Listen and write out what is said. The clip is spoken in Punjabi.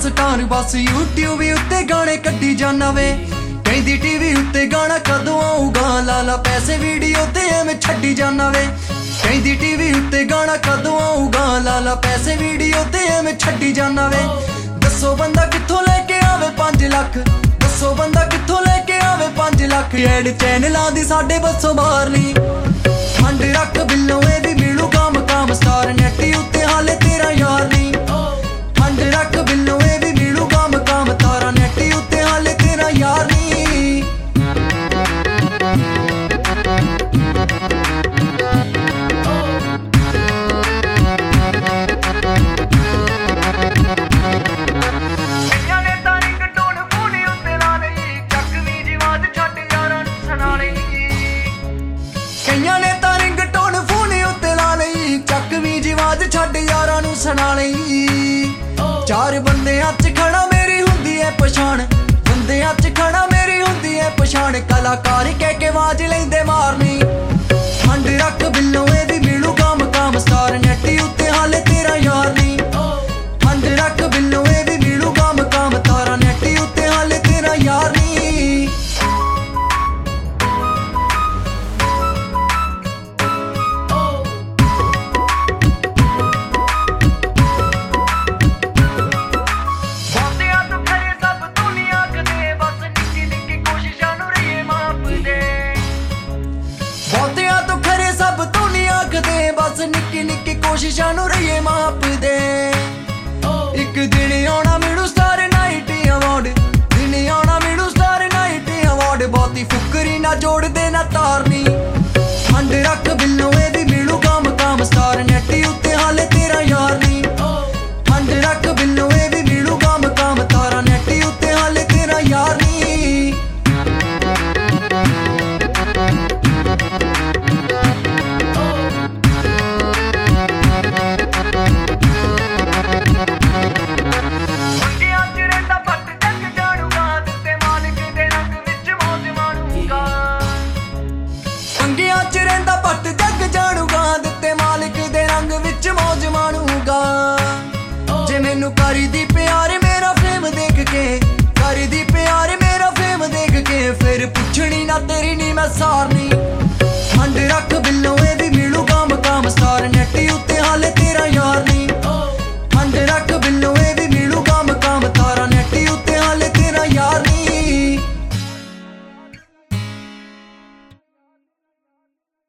ਸਟਾਰ ਬਸ YouTube ਉੱਤੇ ਗਾਣੇ ਕੱਢੀ ਜਾਨਾ ਵੇ। ਕਹਿੰਦੀ TV ਉੱਤੇ ਗਾਣਾ ਕਦੋਂ ਆਊਗਾ, ਲਾਲਾ ਪੈਸੇ ਵੀਡੀਓ ਤੇ ਐਵੇਂ ਛੱਡੀ ਜਾਨਾ ਵੇ। ਕਹਿੰਦੀ TV ਉੱਤੇ ਗਾਣਾ ਕਦੋਂ ਆਊਗਾ, ਲਾਲਾ ਪੈਸੇ ਵੀਡੀਓ ਤੇ ਐਵੇਂ ਛੱਡੀ ਜਾਨਾ ਵੇ। ਦੱਸੋ ਬੰਦਾ ਕਿੱਥੋਂ ਲੈ ਕੇ ਆਵੇ 5 ਲੱਖ, ਦੱਸੋ ਬੰਦਾ ਕਿੱਥੋਂ ਲੈ ਕੇ ਆਵੇ 5 ਲੱਖ। ਐਡ ਚੈਨਲਾਂ ਦੀ ਸਾਡੇ ਬੱਸੋਂ ਬਾਹਰ ਨੀ, ਫੰਡ ਰੱਖ ਬਿੱਲੋਂ ਇਹ ਵੀ ਮਿਲੂਗਾ ਮਕਾਮ ਸਟਾਰ। ਨੈਟ ਉੱਤੇ ਹਾਲੇ ਤੇਰਾ ਯਾਰ ਨੀ, ਫੰਡ ਰੱਖ ਬਿੱਲੋਂ ਇਹ ਵੀ ਮਿਲੂਗਾ ਮਕਾਮ ਤਾਰਾ। ਨੈਟ ਉੱਤੇ ਹਾਲੇ ਤੇਰਾ ਯਾਰ ਨੀ। ਕਈਆਂ ਨੇ ਤਾਂ ਰਿੰਗਟੋਨ ਫੋਨ ਉੱਤੇ ਲਾ ਲਈ, ਚੱਕਵੀਂ ਜਿਵਾਜ ਛੱਡ ਯਾਰਾਂ ਨੂੰ ਸੁਣਾ ਲਈ। 4 ਬੰਦਿਆਂ 'ਚ ਖੜਾ ਮੇਰੀ ਹੁੰਦੀ ਐ ਪਛਾਣ, ਬੰਦਿਆਂ 'ਚ ਖੜਾ ਮੇਰੀ ਹੁੰਦੀ ਐ ਪਛਾਣ। ਕਲਾਕਾਰ ਕਹਿ ਕੇ ਆਵਾਜ਼ ਲੈਂਦੇ ਮਾਰਨੀ, ਫੰਡ ਰੱਖ ਬਿੱਲੋਂ ਇਹ ਵੀ